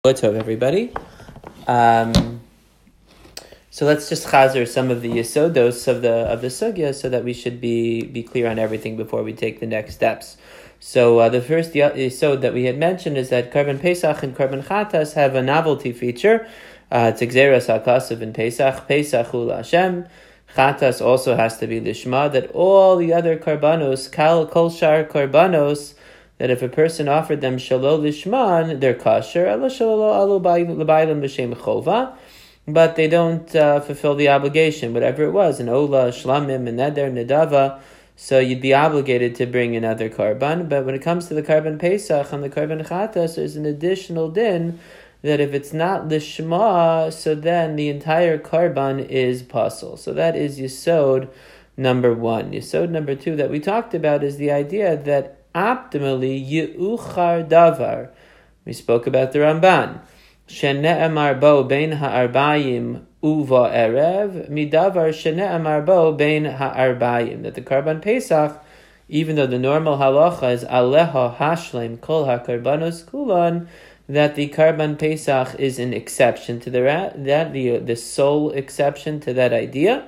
What's up, everybody? So let's just chazer some of the yesodos of the sugya, so that we should be clear on everything before we take the next steps. So the first yesod that we had mentioned is that Karban Pesach and Karban Chatas have a novelty feature. It's Gzeras HaKasav in Pesach. Pesach hu Hashem. Chatas also has to be lishma. That all the other karbanos, kol shar karbanos, that if a person offered them shalol lishman, they're kosher, but they don't fulfill the obligation, whatever it was, an ola, shlamim, a neder, nedava, so you'd be obligated to bring another karban. But when it comes to the karban pesach and the karban chatas, there's an additional din that if it's not lishma, so then the entire karban is pasul. So that is yesod number one. Yesod number two that we talked about is the idea that optimally, Ye'uchar davar. We spoke about the Ramban. Shene'emar bo bein ha'arbayim uva erev, midavar shene'emar bo bein ha'arbayim. That the Karban Pesach, even though the normal halacha is aleha hashlem kol ha'karbanos kulan, that the Karban Pesach is an exception to the sole exception to that idea.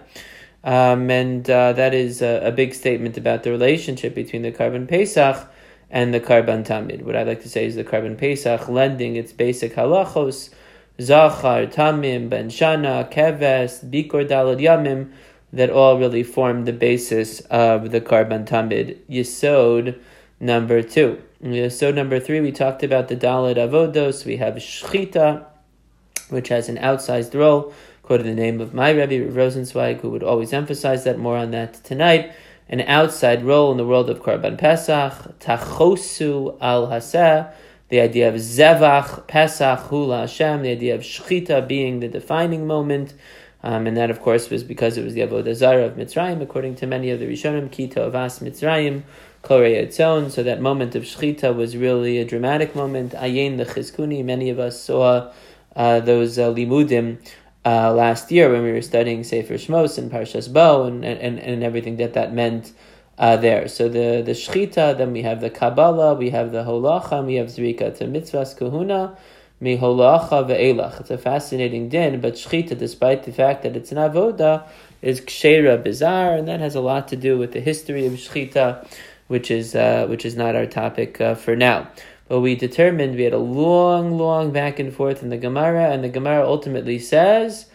That is a big statement about the relationship between the Karban Pesach and the Karban Tamid. What I like to say is the Karban Pesach lending its basic halachos, Zachar, Tamim, Ben Shana, Keves, Bikor Dalad Yamim, that all really form the basis of the Karban Tamid. Yesod number two. Yesod number three, we talked about the Dalad Avodos. We have Shchita, which has an outsized role. Quoted the name of my Rebbe, Rosenzweig, who would always emphasize that. More on that tonight. An outside role in the world of Karban Pesach, Tachosu al Haseh, the idea of Zevach, Pesach, Hula Hashem, the idea of Shechita being the defining moment. And that, of course, was because it was the Avodah Zarah of Mitzrayim, according to many of the Rishonim, Kito Avas Mitzrayim, Korei Etzon. So that moment of Shechita was really a dramatic moment. Ayin Lechizkuni, many of us saw those limudim last year when we were studying Sefer Shmos and Parshas Bo and everything that meant there. So the Shechita, then we have the Kabbalah, we have the Holacha, we have Zrika to Mitzvahs Kahuna, Mi Holacha ve'elach. It's a fascinating din, but Shechita, despite the fact that it's an avoda, is Kshera Bizarre, and that has a lot to do with the history of Shechita, which is not our topic for now. But we determined, we had a long back and forth in the Gemara, and the Gemara ultimately says,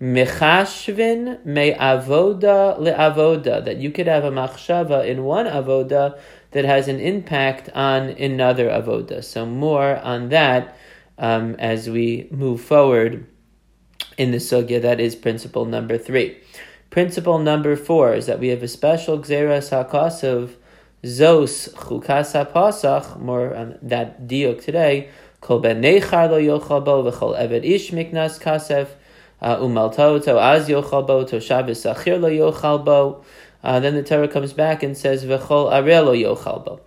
Mechashvin me avoda le'avoda, that you could have a machshava in one avoda that has an impact on another avoda. So more on that as we move forward in the sugya. That is principle number 3. Principle number 4 is that we have a special Gzeras HaKasav, Zos Chukas HaPasach, more on that diuk today, Kol ben nechar lo yochal bo, v'chol eved ish miknas kasef, umalto to az yochal bo, to shabbos achir lo yochal bo. Then the Torah comes back and says, v'chol areh lo yochal bo.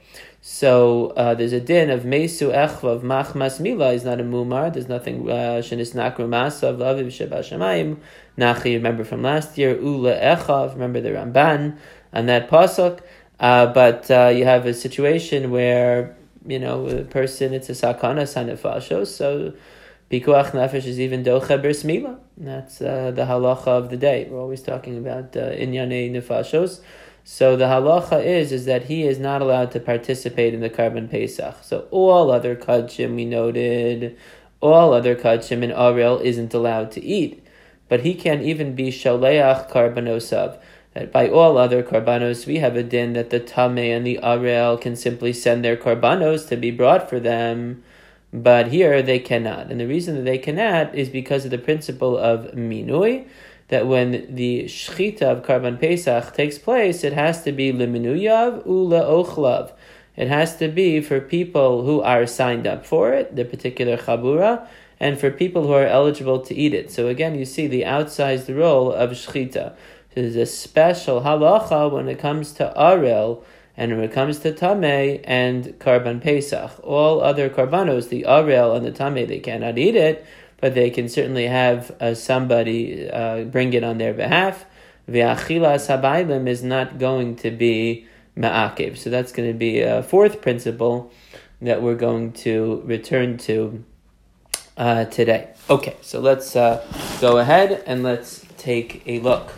So there's a din of mesu echvav machmas mila is not a mumar. There's nothing shenis nakru masav laviv sheba shamayim. Nachi, remember from last year, ula echav, remember the Ramban on that pasuk. But you have a situation where, a person, it's a sakana sanefashos, so pikuach nefesh is even doche bris mila. That's the halacha of the day. We're always talking about inyanei nefashos. So the halacha is that he is not allowed to participate in the Karban Pesach. So all other kachim, we noted, all other kachim in Arel isn't allowed to eat. But he can even be shaleach karbanosav. That by all other karbanos, we have a din that the Tameh and the Arel can simply send their karbanos to be brought for them, but here they cannot. And the reason that they cannot is because of the principle of minui, that when the shechita of Karban Pesach takes place, it has to be liminuyav uleochlav. It has to be for people who are signed up for it, the particular chabura, and for people who are eligible to eat it. So again, you see the outsized role of shechita. There's a special halacha when it comes to Arel and when it comes to Tameh and Karban Pesach. All other karbanos, the Arel and the Tameh, they cannot eat it, but they can certainly have somebody bring it on their behalf. Ve'achilas habaylim is not going to be ma'akev. So that's going to be a fourth principle that we're going to return to today. Okay, so let's go ahead and let's take a look.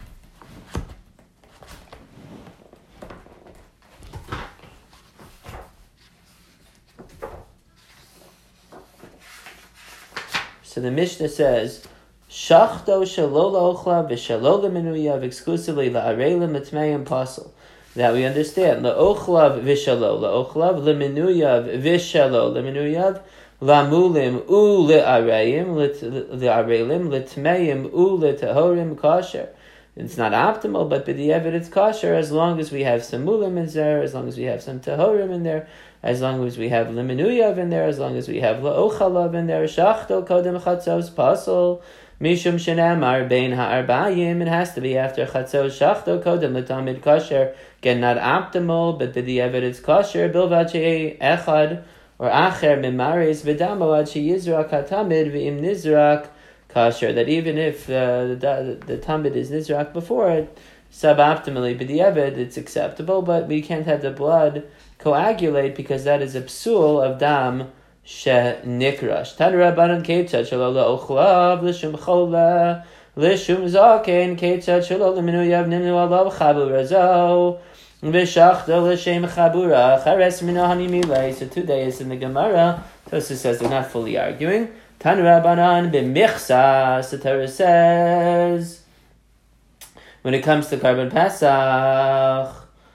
So the Mishnah says, Shachto shalola ochla v'shalola menuyav exclusively la'areila mitmeim pasul. That we understand. La'ochlav v'shalola ochlav lemenuyav v'shalo lemenuyav lamulim u le'areim le'areilim letmeim u le'tahorim kasher. It's not optimal, but b'di'evet it's kasher as long as we have some mulim in there, as long as we have some tahorim in there, as long as we have lemenuyav in there, as long as we have la'ochalav in there. Shachto kodem chatzos pasul. Mishum shenamar bein ha'arbayim. It has to be after chatzos shachto kodem l'tamid kasher. Again, not optimal, but b'di'evet it's kasher. Bilvad she'ei echad or acher mimaris v'damo ad she'yizrak ha'tamid v'im nizrak kasher. That even if the tamid is nizrak before it, suboptimally b'di'evet it's acceptable, but we can't have the blood coagulate because that is a psul of dam shenikrash. Tan rabbanan ketzad shelo la'ochlav l'shum chola l'shum zaken ketzad shelo l'menuyav nimnu alav chabu razo v'shachto l'shem chabura chares minahani milay. So 2 days in the Gemara, Tosfos says they're not fully arguing. Tan rabbanan b'michsas, the Torah says when it comes to Karban Pesach,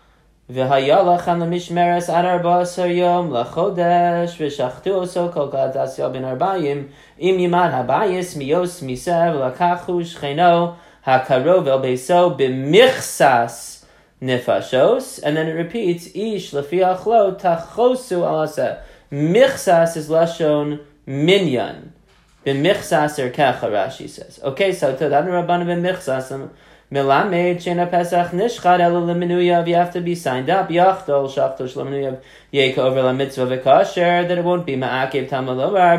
V'hayalach an l'mishmeres ad 14 yom l'chodesh v'shachtu oso kol kadas yom ben arbayim im yimad habayis miyos misev l'kachu shcheno hakarov el beiso b'michsas nefashos. And then it repeats, ish l'fi achlo tachosu alasa. Michsas is lashon minyan. B'michsas erkecha, Rashi says. Okay, so Todan Rabbanan b'michsas Melamed shena Pesach nishchad ela lemenuyav. You have to be signed up. Yachtol shachto shlemenuyav yeka over la mitzvah v'kasher, that it won't be ma'akev tamalovar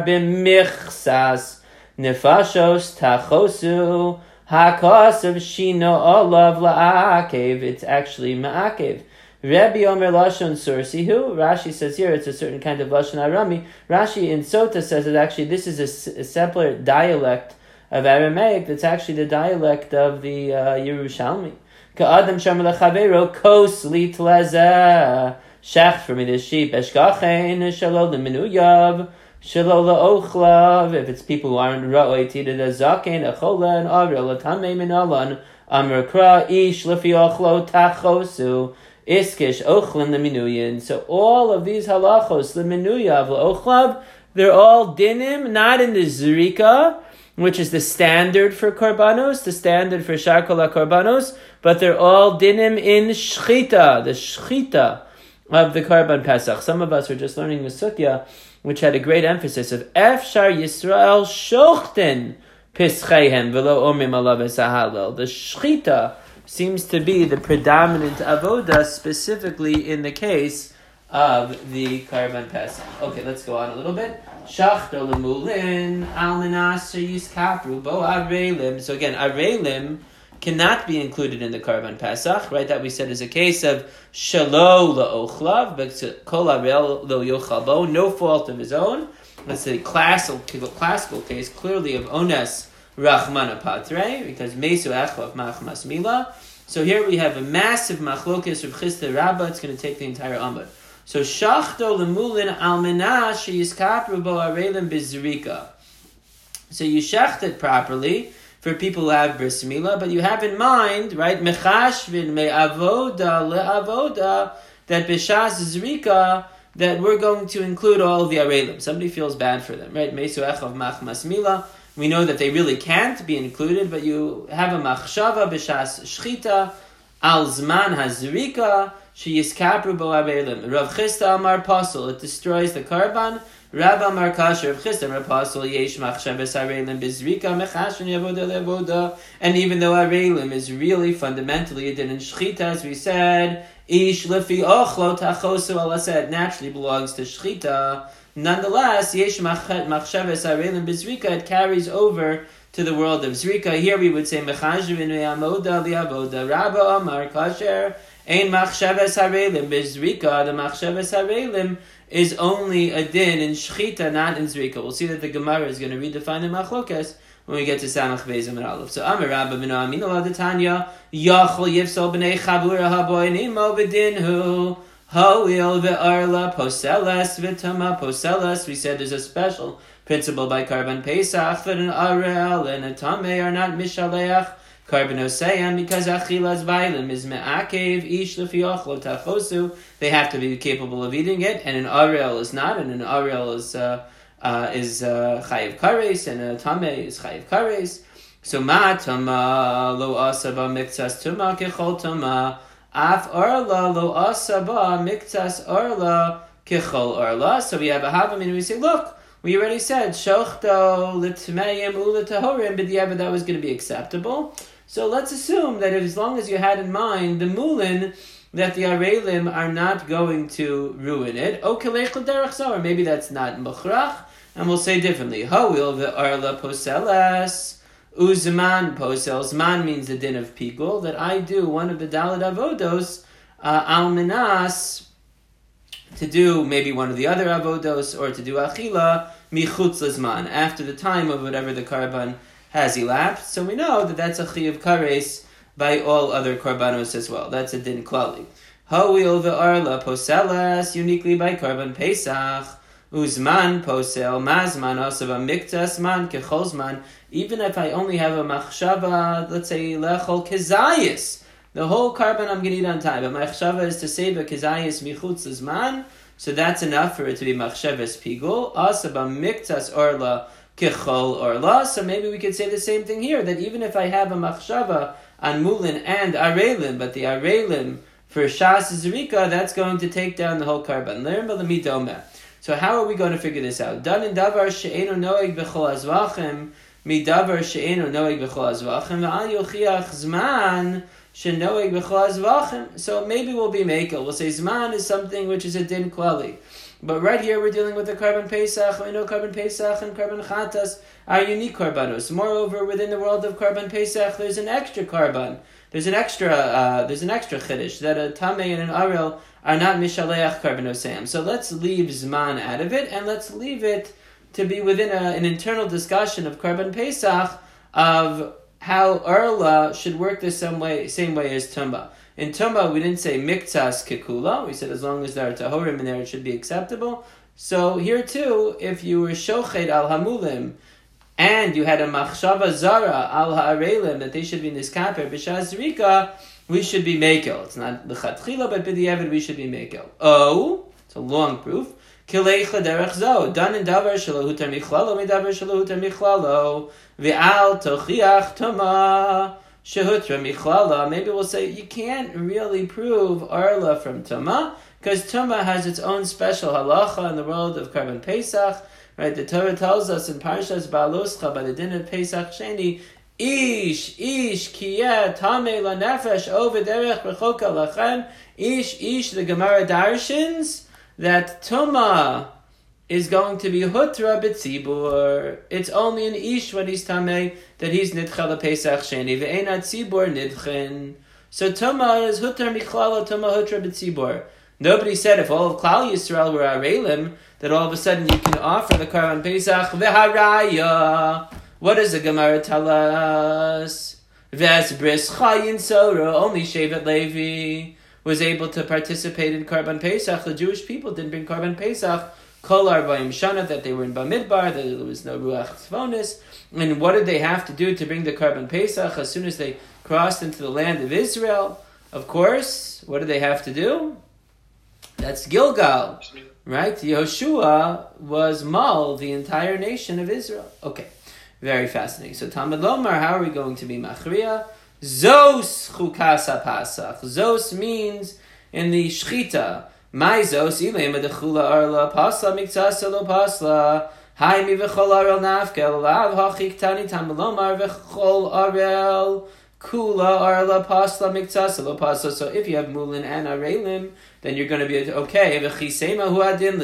b'michsas nefashos tachosu hakasav shino olav la'akev. It's actually ma'akev. Rebbe Omer Lashon Sursihu. Rashi says here it's a certain kind of Lashon Arami. Rashi in Sota says that actually this is a separate dialect of Aramaic that's actually the dialect of the Yerushalmi. Ka'adam sham lechaveiro kos litlezeh. Shech for me the sheep. Eshkachein shelo lemenuyav shelo leochlav. If it's people who aren't ra'oi tida the zaken achola and avril latamei minalan amr kra ish lefi ochlo tachosu iskish ochlin lemenuyin. So all of these halachos lemenuyav leochlav, they're all dinim, not in the zrika, which is the standard for korbanos, the standard for shakol korbanos, but they're all dinim in shchita, the shchita of the Karban Pesach. Some of us were just learning the Sutya, which had a great emphasis of Efshar Yisrael shochten pischeihem v'lo omrim alav esahalel. The shchita seems to be the predominant avoda, specifically in the case of the Karban Pesach. Okay, let's go on a little bit. Shachto lemulin al menaser yiskapru bo areilim. So again, areilim cannot be included in the Karban Pesach, right? That we said is a case of shalo la'ochlav, but kol areil lo yochal bo, no fault of his own. That's a classical case, clearly of ones rachmana patre, because mesu echlav machmas mila. So here we have a massive machlokes of Chisda Rabbah. It's going to take the entire Amud. So shachto lemulin al menah sheyiskapru bo areilim bizrika. So you shecht it properly for people who have bris milah, but you have in mind, right, mechashvin me'avoda le'avoda, that b'shas zrika, that we're going to include all of the areilim. Somebody feels bad for them, right? Mesu echav machmas milah. We know that they really can't be included, but you have a machshava b'shas shchita al zman hazrika sheyiskapru bo areilim. Rav Chisda Amar Pasul, it destroys the karban. Rav Amar Kasher, Rav Chisda Amar Pasul, yesh machshavas areilim bizrika mechashvin yavoda le'avoda. And even though areilim is really fundamentally a din in shchita, as we said, ish lefi ochlo tachosu alased, naturally belongs to shchita. Nonetheless, yesh machshavas areilim bizrika, it carries over to the world of zrika. Here we would say mechashvin ve'amoda li'avoda. Rabba Amar Kasher, Ein machshavas harelim bizrika. The machshavas harelim is only a din in shchita, not in zrika. We'll see that the Gemara is going to redefine the machlokas when we get to Samach Beis and Aleph. So Amar Rabba ben Amin ala Tanya Yachol Yifsol b'nei Chavura haboinim o b'dinhu Ho'il ve'arla poselas v'tama poselas. We said there's a special principle by Karban Pesach that an arel and a tameh are not mishaleach Karban Oseyam because achilas vailim is me'akev ish lefi ochlo tachosu. They have to be capable of eating it, and an arel is not, and an arel is chayiv kares, and a tameh is chayiv kares. So ma tama lo asaba miktsas tuma kechol tama. Af arla lo asaba miktas arla kichol arla. So we have a havamina and we say, look, we already said shochto litmeim ulatahorim, but that was going to be acceptable. So let's assume that as long as you had in mind the mulin, that the arelim are not going to ruin it. Or maybe that's not mukhrach, and we'll say differently. Ho'il ve'arla poselas. Uzman posel. Zman means the din of pigul, that I do one of the daled avodos al minas, to do maybe one of the other avodos, or to do achila michutz lezman, after the time of whatever the karban has elapsed. So we know that that's a chiyuv kares by all other karbanos as well. That's a din klali. Ho'il ve'arla poselas, uniquely by karban pesach. Uzman posel mazman asava miktas man kecholzman. Even if I only have a machshava, let's say lechol kezayis, the whole karban I'm going to eat on time, but my machshava is to save a kezayis michutz zman, so that's enough for it to be machshavas pigul. Asava miktas orla kechol orla. So maybe we could say the same thing here, that even if I have a machshava on mulin and arelim, but the arelim for shas zrika, that's going to take down the whole karban. So how are we going to figure this out? Dan in davar she'enu noeg b'chol azvachim, mi davar she'enu noeg b'chol azvachim, v'al yochiach zman she'noeg b'chol azvachim. So maybe we'll be makel. We'll say zman is something which is a din klali. But right here we're dealing with the karban pesach. We know karban pesach and karban chatas are unique karbanos. Moreover, within the world of karban pesach, there's an extra karban. There's an extra chiddush that a tameh and an arel are not mishaleach karban osam. So let's leave zman out of it, and let's leave it to be within an internal discussion of karban pesach of how arla should work the same way as tumba. In tumba, we didn't say miktas kekula. We said as long as there are tahorim in there, it should be acceptable. So here too, if you were shochet al hamulim, and you had a machshava zara al ha'arelim, that they should be niskaper b'shas zrika, we should be mekel. It's not l'chatchila, but b'di'evid we should be mekel. Oh, it's a long proof. Kileicha derech zo, dan in davar shelo hutar michlalo, mi davar shelo hutar michlalo, v'al tochiach tama shehutra michlala. Maybe we'll say you can't really prove arla from tama, because tama has its own special halacha in the world of karban pesach. Right, the Torah tells us in Parshas Ba'aloscha, by the din of Pesach Sheni, Ish kiyeh tameh lanefesh over derech rechoka lachem. Ish, the Gemara darshins that Tuma is going to be hutra b'tzibur. It's only an ish when he's tameh that he's nidcha Pesach Sheni. Ve'enat tzibur nidchen. So Tuma is hutra michlala, Tuma hutra b'tzibur. Nobody said if all of Klal Yisrael were arelim, that all of a sudden you can offer the karban pesach v'haraya. What does the Gemara tell us? Ves bris chayin sora. Only Shevet Levi was able to participate in karban pesach. The Jewish people didn't bring karban pesach. Kol arba'im shana, that they were in Bamidbar, that there was no ruach tzvonis. And what did they have to do to bring the karban pesach as soon as they crossed into the land of Israel? Of course, what did they have to do? That's Gilgal, right? Yehoshua was mal the entire nation of Israel. Okay, very fascinating. So Talmud Lomar, how are we going to be machriya? Zos chukasa pasach. Zos means in the shchita. My zos ilema dechula arla pasla miktsasa lo pasla. Hai mi v'chol arel nafkel lav hachik tani Talmud Lomar v'chol arel kula arla pasla miktsasa lo pasla. So if you have mulin and arelim, then you're going to be okay. If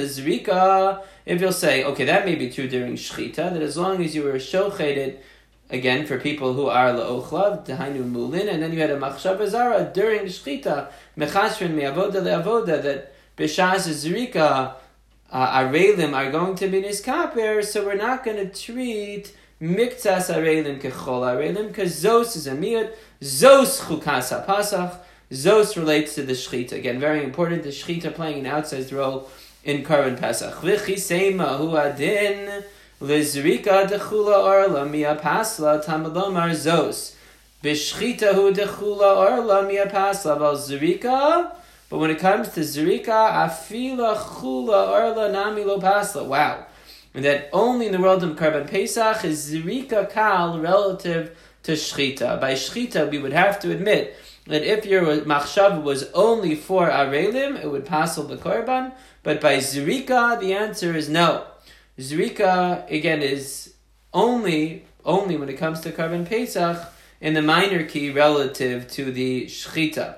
you'll say, okay, that may be true during shchita, that as long as you were shocheted again, for people who are la'ochlav, Dehainu Mulin, and then you had a Machshava Zara during Shchita, Mechashvin Me'avoda Le'avoda, that B'shas Zrika, Arelim are going to be Niskaper, so we're not going to treat Miktsas Arelim Kechol Arelim, because Zos is a Miyad, Zos Chukas HaPasach, Zos relates to the Shchita. Again, very important, the Shchita playing an outsized role in Karban Pesach. V'chi Seima Hu Adin, Lizrika Dechula Orla Mia Pasla, Tamalomar Zos. B'Shchita Hu Dechula Orla Mia Pasla, Val Zrika. But when it comes to Zrika, Afila Chula Orla Nami Lo Pasla. Wow. And that only in the world of Karban Pesach is Zrika Kal relative to Shchita. By Shchita, we would have to admit that if your machshav was only for Arelim, it would passel the Korban. But by Zrika, the answer is no. Zrika, again, is only when it comes to Karban Pesach in the minor key relative to the Shchita.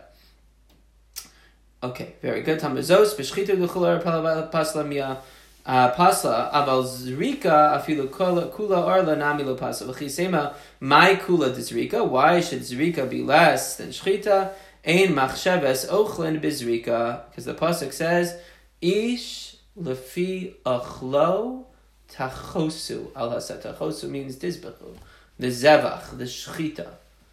Okay, very good. Tamazos, b'shchita d'chular pasla mia pasla, aval zrika afilu kula orla nami lo pasla. V'chisema, my kula d'zrika. Why should zrika be less than shchita? Ein machshavas ochlin b'zrika, because the pasuk says, ish lefi achlo tachosu. Al hasa tachosu means dizbechu, the zevach, the shchita.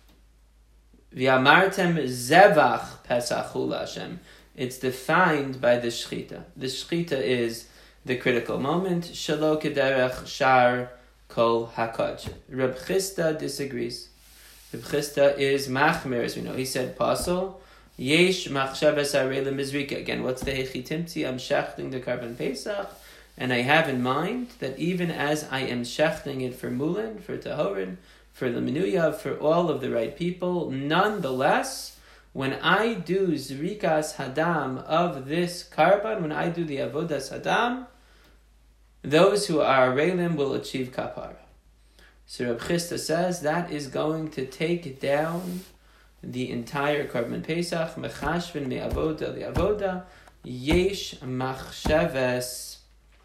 V'amartem zevach pesachul Hashem. It's defined by the shchita. The shchita is the critical moment. Shelo kederech shar kol hakod. Reb Chisda disagrees. Reb Chisda is machmer, as we know. He said, pasol, yesh machshavas arelim bizrika. Again, what's the hechitimti? I'm shechting the Karban Pesach, and I have in mind that even as I am shechting it for mulin, for tahorin, for the menuya, for all of the right people, nonetheless, when I do zrikas hadam of this karban, when I do the avodas hadam, those who are arelim will achieve kapara. So Reb Chisda says that is going to take down the entire Karban Pesach. Mechashvin me'avoda li'avoda, yesh machsheves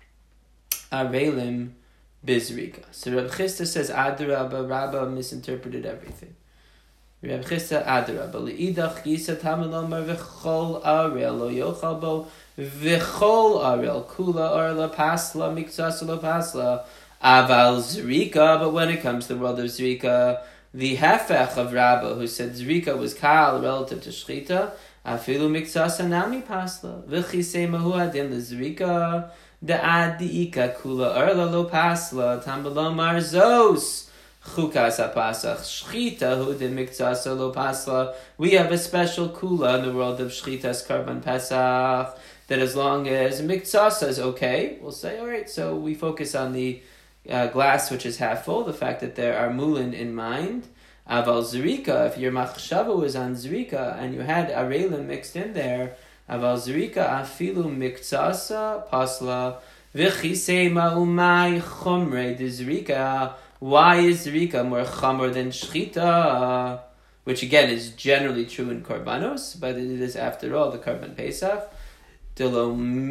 arelim bizrika. So Reb Chisda says Adarabba, Rabbah misinterpreted everything. Reb Chisda Adarabba, le'idach gisa tamalomar v'chol arel lo yochal bo v'chol arel kula arla pasla miktsas lo pasla aval zrika. But when it comes to the world of zrika, the hefech of Rabbah, who said zrika was kal relative to shchita, afilu miktsas anami pasla v'chisei mahu adin lezrika da'ad di'ika kula arla lo pasla tamalomar zos. Chukas HaPasach, Shchita, who did Miktsas lo Pasla. We have a special kula in the world of Shchita's Karban Pesach, that as long as Miktsas is okay, we'll say, all right, so we focus on the glass which is half full, the fact that there are mulin in mind. Aval Zrika, if your machshava was on Zrika, and you had Arelim mixed in there, Aval Zrika, afilu Miktsasa, Pasla, V'chisei ma'umai chomre de Zrika. Why is Zrika more chamor than Shchita? Which again is generally true in Korbanos, but it is after all the Karban Pesach. Delo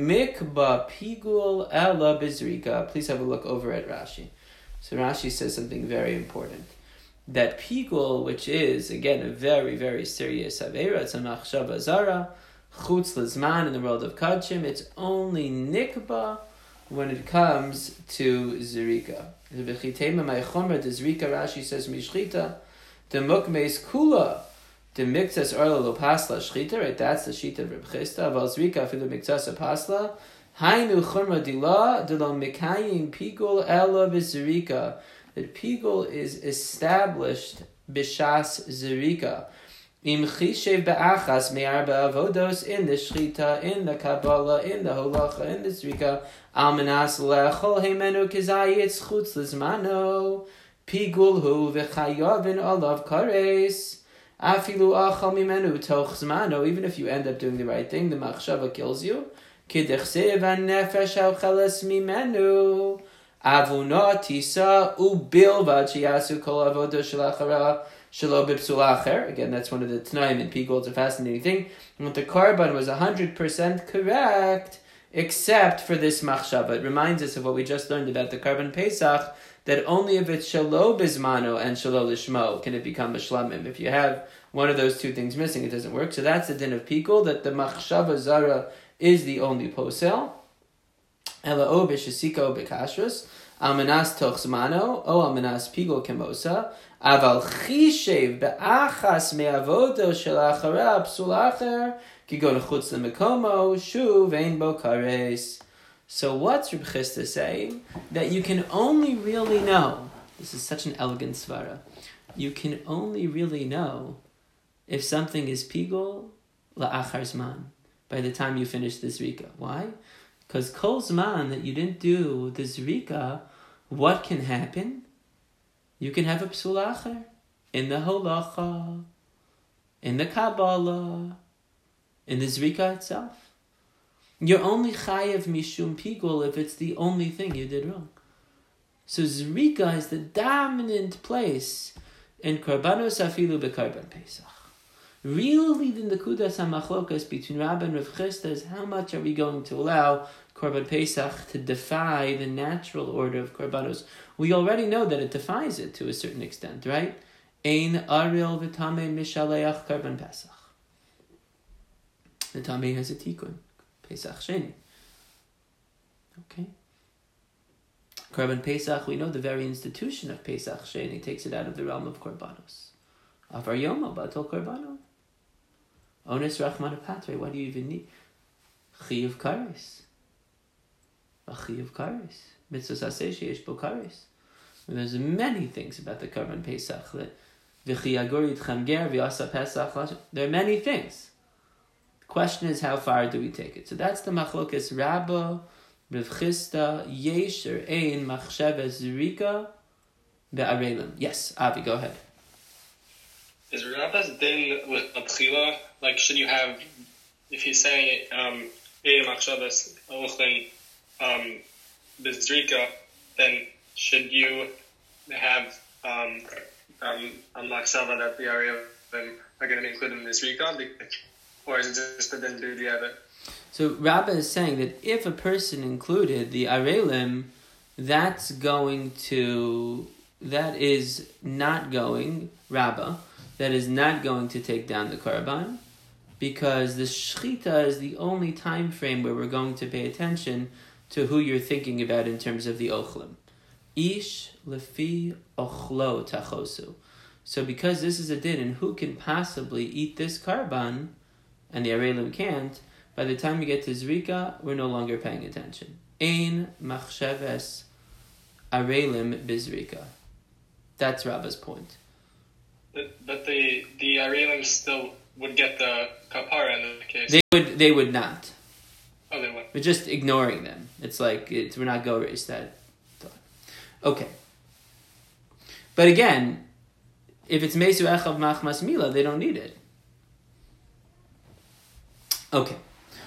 mikba pigul ela bizrika. Please have a look over at Rashi. So Rashi says something very important. That pigul, which is again a very, very serious avera, it's a machshava zara, chutz lezman in the world of Kadshim, it's only nikba when it comes to Zrika. The Bechitema Maichomer, the Zrika Rashi says Mishchita, the Mukmeis Kula, the Miktsas Orla Lo Pasla Shchita, right? That's the sheet of Reb Chisda. Val Zrika Filu Miktsas Pasla, Hainu Chumra Dila, Dilo Mikayim Pigul Ela Bizrika. That Pigul is established Bishas Zrika. Im Chishev Be'achas Me'arba Avodos, in the Shchita, in the Kabbalah, in the Holacha, in the Zrika, Almanas Lechol Heimenu Kizayitz Chutz Lizmano, Pigul Hu V'chayovin Olav Kares, Afilu Achal Mimenu Toch Zmano. Even if you end up doing the right thing, the Machshava kills you. Kidechsev HaNefesh HaCheles Mimenu, Avuna Tisa Ubilvad Shiyasu Kol Avodah Shalachara, Again, that's one of the Tanaim in Pigul. It's a fascinating thing. And the Karban was 100% correct, except for this machshava. It reminds us of what we just learned about the Karban Pesach, that only if it's shalo bismano and shalo lishmo can it become a shlamim. If you have one of those two things missing, it doesn't work. So that's the din of pikul, that the machshava zara is the only posel. Ela o b'shesiko b'kashrus, almanas toch zmano, o almanas pikul kemosa, aval chishev be'achas me'avodo shel achareh psul acher, ki go lechutz lemekomo, shuv ein bo kares. So what's Reb Chisda saying? That you can only really know, this is such an elegant svara, you can only really know if something is pigul la'achar zman, by the time you finish the zrika. Why? Because kol zman that you didn't do the zrika, what can happen? You can have a psul acher in the holacha, in the Kabbalah, in the zrika itself. You're only chayev mishum pigul if it's the only thing you did wrong. So zrika is the dominant place in karbanos afilu bekarban pesach. Really, the nekudas hamachlokas between Rabba and Rav Chisda is how much are we going to allow korban pesach to defy the natural order of karbanos? We already know that it defies it to a certain extent, right? Ein aril v'tamei mishaleach korban pesach. The tamei has a tikkun. Pesach Sheni. Okay. Korban Pesach, we know the very institution of Pesach Sheni takes it out of the realm of Korbanos. Avar Yomo, Batal Korbano. Ones Rachman Patre, what do you even need? Chiyuv Kares. A Chiyuv Kares. Mitzvah Saseh Sheyesh Bo Kares. There's many things about the Korban Pesach. V'chiyagor Yitchem Ger, V'yasa Pesach. There are many things. Question is, how far do we take it? So that's the machlokas Rabba, Rav Chisda, Yesh or Ein, Machshavas Zrika, Be'arelim. Yes, Avi, go ahead. Is Rabba's din with Abchila, like should you have, if he's saying Ein Machshavas Ochlin Bezrika, then should you have a Machshava that the area are going to be included in the Zrika? Or is it just that then do the other? So Rabba is saying that if a person included the Arelim, that is not going, Rabba, that is not going to take down the Karban, because the Shechita is the only time frame where we're going to pay attention to who you're thinking about in terms of the Ochlim. Ish lefi ochlo tachosu. So because this is a din, and who can possibly eat this Karban, and the Arelim can't, by the time you get to Zrika, we're no longer paying attention. Ein machsheves Arelim bizrika. That's Rabba's point. But the Arelim still would get the kapara in the case. They would not. Oh, they would. We're just ignoring them. It's like, we're not going to erase that thought. Okay. But again, if it's Mesu Echav Machmas Mila, they don't need it. Okay,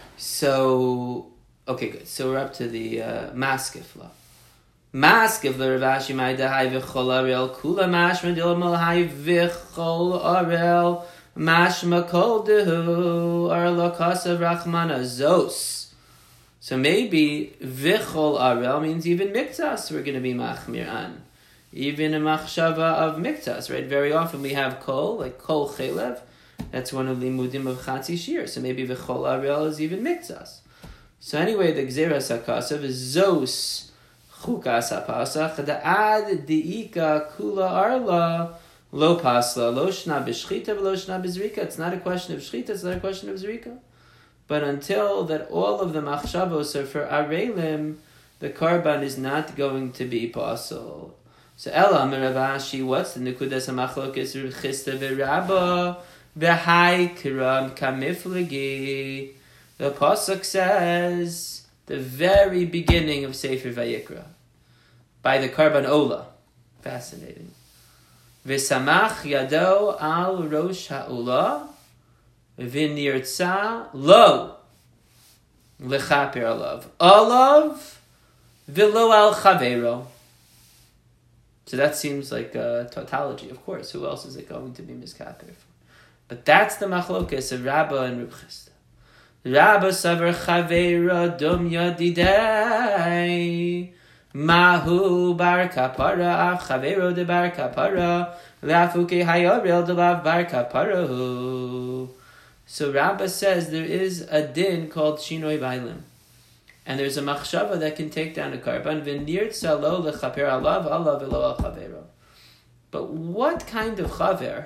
good. So we're up to the Maskif law. Maskif the Ravashi Maidahai V'chol Arel Kula Mashma Dilmal Hai V'chol Arel Mashma Kol Dehu Arla Kasav Rachmana Zos. So maybe V'chol Arel means even Miktas we're going to be Machmir an. Even a Machshava of Miktas, right? Very often we have Kol, like Kol Chelev. That's one of the limudim of Chatzi Shir. So maybe V'chol Arel is even Miktas. So anyway, the Gzeras HaKasav is Zos Chukas HaPasach Da'ad Di'ika Kula Arla Lo Pasla Lo Shna B'Shchita Lo Shna B'Zrika. It's not a question of Shchita, it's not a question of Zrika. But until that all of the Machshavos are for Arelim, the Karban is not going to be possible. So Ela Meravashi, what's the Nekudas HaMachlokes Rav Chisda v'Rabba v'Hai Kiram Kamiflegi? The pasuk says the very beginning of Sefer Vayikra by the Karban Ola. Fascinating. V'samach yado al rosh ha'ola v'nirtza lo lechaper alav v'lo al chavero. So that seems like a tautology, of course. Who else is it going to be miskaper for? But that's the machlokes of Rabba and Reb Chisda. Rabba savar chaveira dum yadidai Mahu bar kapara af chavero de bar kapara leafuke hayorel de lav bar kaparahu. So Rabbah says there is a din called shinoi bailim. And there's a machshava that can take down a karban. V'nir tzalo lechaper alav alav v'lo al chavero. But what kind of chaver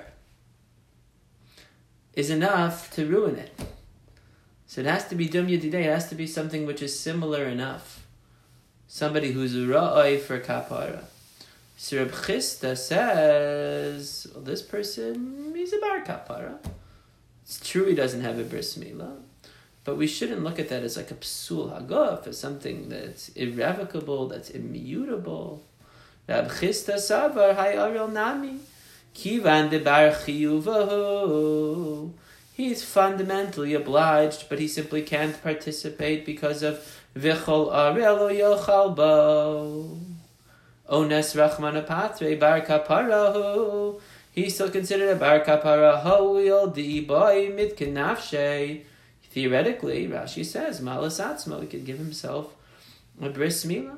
is enough to ruin it? So it has to be dum yedidei. It has to be something which is similar enough. Somebody who's ra'oi for kapara. So Reb Chisda says, well, this person, he's a bar kapara. It's true he doesn't have a bris milah, but we shouldn't look at that as like a psul haguf, as something that's irrevocable, that's immutable. Reb Chisda savar hay arel nami kivan de bar chiyuvahu. He's fundamentally obliged, but he simply can't participate because of vichol arelo yochal bo. Ones rachmana patre bar kaparahu. He's still considered a bar kapara. Hoil di boy mitken nafshe. Theoretically, Rashi says malas atzmo, he could give himself a bris milah,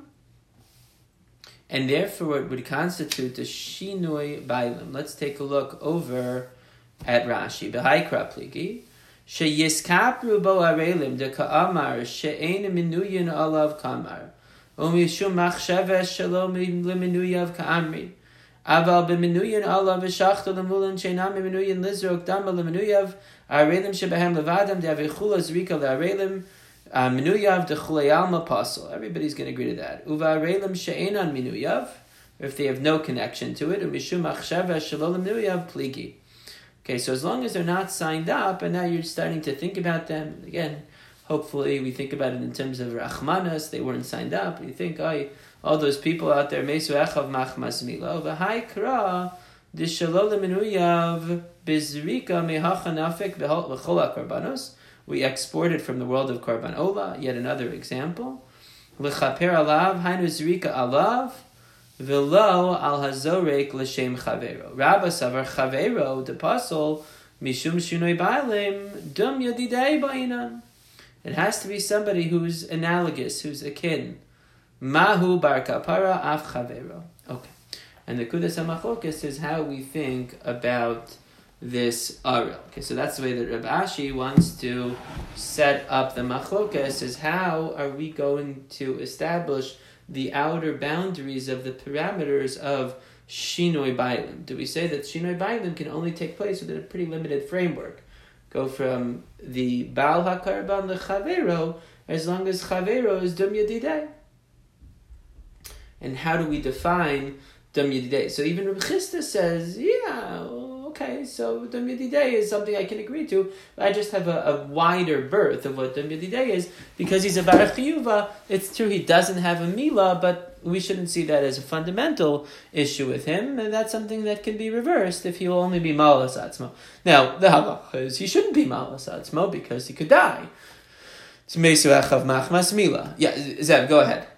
and therefore it would constitute a shinoi bailim. Let's take a look over at Rashi. B'haikra pligi sheyiskapru bo arelim de ka'amar she'ein minuyin alav kamar umishum machsheves shalom liminuyav ka'amri aval b'minuyin alav v'shachta lemulan she'nam b'minuyin lizrok dama liminuyav arelim shebehem levadam de'avichula zrika le'arelim minuyav dechulei alma pasol. Everybody's going to agree to that. Uva arelim she'enan minuyav, if they have no connection to it, umishum machsheves shalom liminuyav pligi. Okay, so as long as they're not signed up, and now you're starting to think about them, again, hopefully we think about it in terms of rachmanas, they weren't signed up, you think, oh, all those people out there, mesu echav machmas milo, v'hai kra, d'shalol minuyav, bizrika mehacha nafik v'chol karbanos. We exported from the world of karban ola, yet another example. L'chaper alav, hainu zrika alav, V'lo al hazorek l'shem chavero. Rabba savar chavero de pasol mishum shunoi bailim dum yadidei ba'inan. It has to be somebody who's analogous, who's akin. Mahu bar kapara af chavero. Okay. And the Kudas HaMachlokas is how we think about this arel. Okay, so that's the way that Reb Ashi wants to set up the Machlokas, is how are we going to establish the outer boundaries of the parameters of Shinoi Bailim. Do we say that Shinoi Bailim can only take place within a pretty limited framework? Go from the Baal HaKarban leChavero, as long as Chavero is Dum Yedidei. And how do we define Dum Yedidei? So even Reb Chisda says, okay, so Dum Yedidei is something I can agree to, but I just have a wider berth of what Dum Yedidei is, because he's a Bar Chiyuva. It's true he doesn't have a Milah, but we shouldn't see that as a fundamental issue with him, and that's something that can be reversed if he will only be Malas Atzmo. Now, the halacha is he shouldn't be Malas Atzmo because he could die. It's Mesu Echav Machmas Milah. Yeah, Zev, go ahead.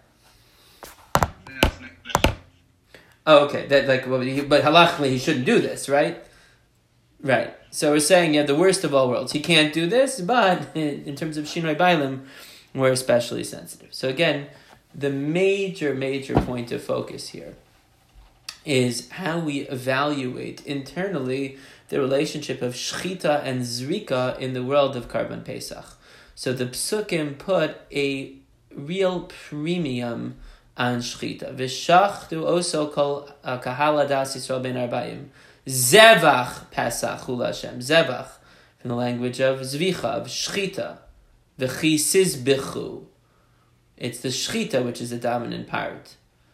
Oh, okay. But halachically he shouldn't do this, right? Right. So we're saying, the worst of all worlds. He can't do this, but in terms of Shinoi Bailim, we're especially sensitive. So again, the major point of focus here is how we evaluate internally the relationship of Shchita and Zrika in the world of Karban Pesach. So the Psukim put a real premium on Shchita. V'shachtu oso kol kahal adas Yisrael ben arbayim. Zevach Pesach Hul Hashem. Zevach, from the language of Zvicha, of Shchita. V'chisiz bichu. It's the Shchita which is the dominant part.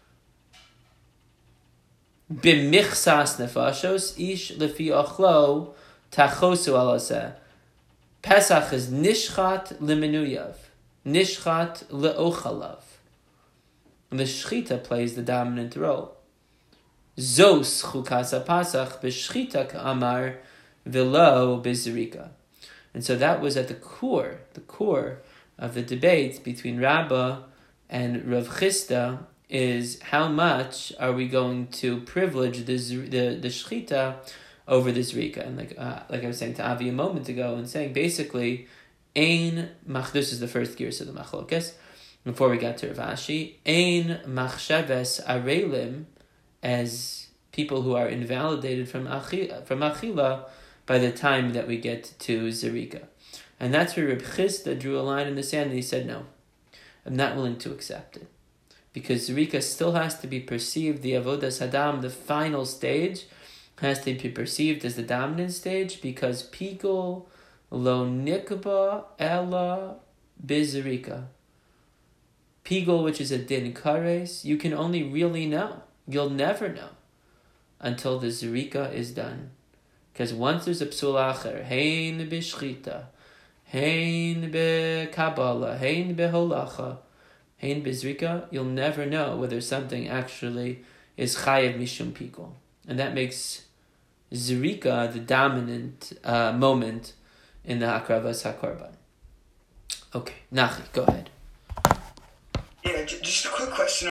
B'michsas nefashos ish lefi ochlo tachosu alaseh. Pesach is nishchat leminuyav. Nishchat leochalav. And the Shchita plays the dominant role. Zos chukasa pasach b'shchita ka'amar v'lo b'zrika. And so that was at the core of the debate between Rabbah and Rav Chisda, is how much are we going to privilege the shchita over the zrika. And like I was saying to Avi a moment ago, and saying basically, this is the first gears of the machlokas, before we got to Rav Ashi, ein machsheves arelim, as people who are invalidated from achila by the time that we get to zerika. And that's where Reb Chisda drew a line in the sand and he said, no, I'm not willing to accept it. Because zerika still has to be perceived, the avodas hadam, the final stage, has to be perceived as the dominant stage, because pigul lo nikba ella bizerika. Pigul, which is a din kares, you can only really know. You'll never know until the zerika is done. Because once there's a psul acher, hein b'shchita, hein b'kabbalah, hein b'holacha, hein b'zrika, you'll never know whether something actually is chayev mishum pigul. And that makes zerika the dominant moment in the hakravas hakorban. Okay, Nachi, go ahead. Yeah, just a quick question